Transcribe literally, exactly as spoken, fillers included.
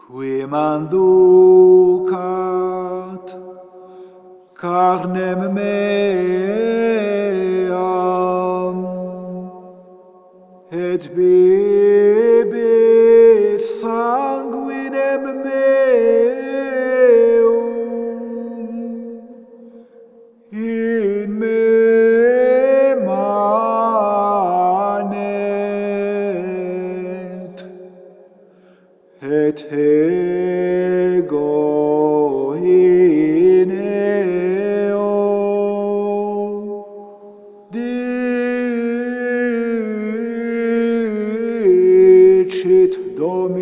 Quim anducat carnem meam et bibit sanguinem meum in me manet et ego in eo dicit Dominus